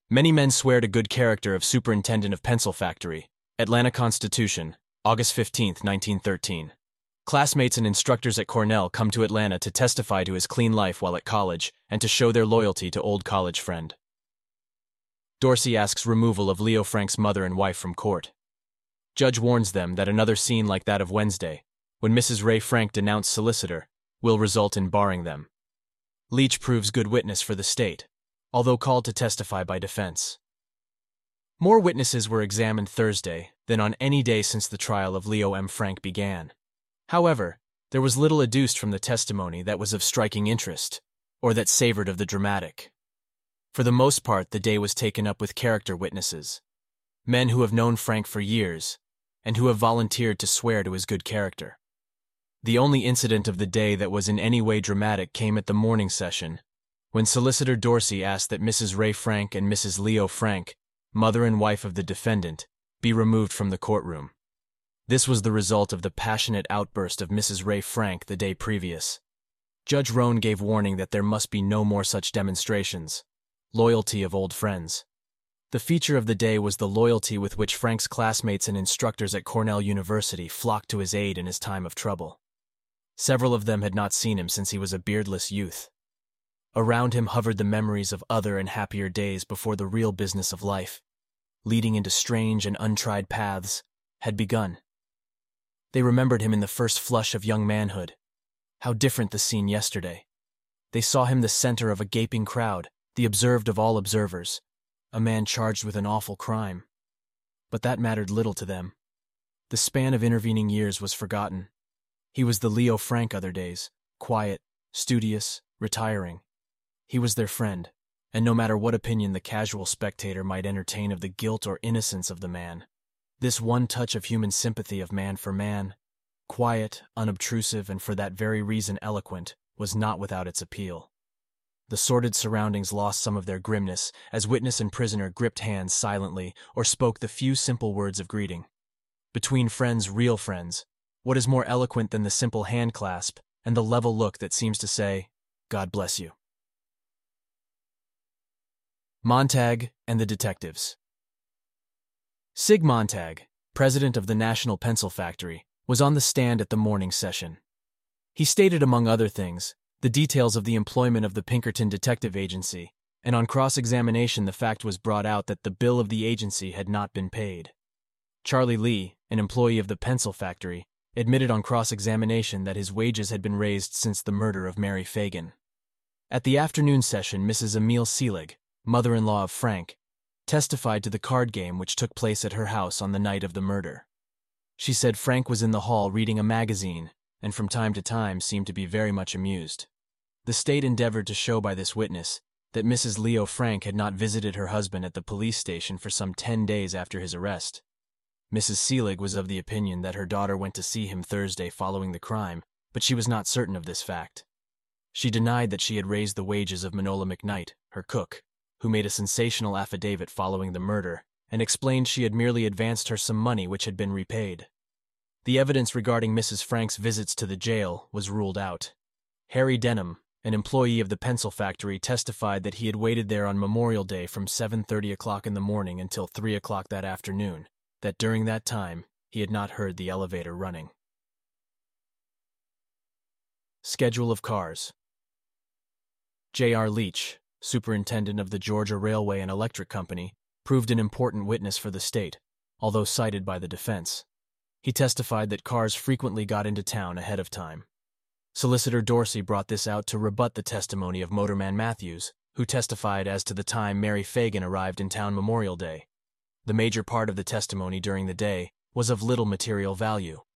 Many men swear to good character of Superintendent of Pencil Factory, Atlanta Constitution, August 15, 1913. Classmates and instructors at Cornell come to Atlanta to testify to his clean life while at college and to show their loyalty to old college friend. Dorsey asks removal of Leo Frank's mother and wife from court. Judge warns them that another scene like that of Wednesday, when Mrs. Ray Frank denounced solicitor, will result in barring them. Leach proves good witness for the state, although called to testify by defense. More witnesses were examined Thursday than on any day since the trial of Leo M. Frank began. However, there was little adduced from the testimony that was of striking interest, or that savored of the dramatic. For the most part, the day was taken up with character witnesses, men who have known Frank for years, and who have volunteered to swear to his good character. The only incident of the day that was in any way dramatic came at the morning session, when Solicitor Dorsey asked that Mrs. Ray Frank and Mrs. Leo Frank, mother and wife of the defendant, be removed from the courtroom. This was the result of the passionate outburst of Mrs. Ray Frank the day previous. Judge Rohn gave warning that there must be no more such demonstrations. Loyalty of old friends. The feature of the day was the loyalty with which Frank's classmates and instructors at Cornell University flocked to his aid in his time of trouble. Several of them had not seen him since he was a beardless youth. Around him hovered the memories of other and happier days before the real business of life, leading into strange and untried paths, had begun. They remembered him in the first flush of young manhood. How different the scene yesterday. They saw him the center of a gaping crowd, the observed of all observers, a man charged with an awful crime. But that mattered little to them. The span of intervening years was forgotten. He was the Leo Frank other days, quiet, studious, retiring. He was their friend, and no matter what opinion the casual spectator might entertain of the guilt or innocence of the man, this one touch of human sympathy of man for man, quiet, unobtrusive, and for that very reason eloquent, was not without its appeal. The sordid surroundings lost some of their grimness as witness and prisoner gripped hands silently or spoke the few simple words of greeting. Between friends, real friends, what is more eloquent than the simple hand clasp and the level look that seems to say, "God bless you." Montag and the detectives. Sig Montag, president of the National Pencil Factory, was on the stand at the morning session. He stated, among other things, the details of the employment of the Pinkerton Detective Agency, and on cross-examination the fact was brought out that the bill of the agency had not been paid. Charlie Lee, an employee of the pencil factory, admitted on cross-examination that his wages had been raised since the murder of Mary Fagan. At the afternoon session, Mrs. Emile Seelig, mother-in-law of Frank, testified to the card game which took place at her house on the night of the murder. She said Frank was in the hall reading a magazine and from time to time seemed to be very much amused. The state endeavored to show by this witness that Mrs. Leo Frank had not visited her husband at the police station for some 10 days after his arrest. Mrs. Seelig was of the opinion that her daughter went to see him Thursday following the crime, but she was not certain of this fact. She denied that she had raised the wages of Manola McKnight, her cook, who made a sensational affidavit following the murder, and explained she had merely advanced her some money which had been repaid. The evidence regarding Mrs. Frank's visits to the jail was ruled out. Harry Denham, an employee of the pencil factory, testified that he had waited there on Memorial Day from 7:30 o'clock in the morning until 3 o'clock that afternoon, that during that time he had not heard the elevator running. Schedule of cars. J.R. Leach, superintendent of the Georgia Railway and Electric Company, proved an important witness for the state, although cited by the defense. He testified that cars frequently got into town ahead of time. Solicitor Dorsey brought this out to rebut the testimony of Motorman Matthews, who testified as to the time Mary Fagan arrived in town Memorial Day. The major part of the testimony during the day was of little material value,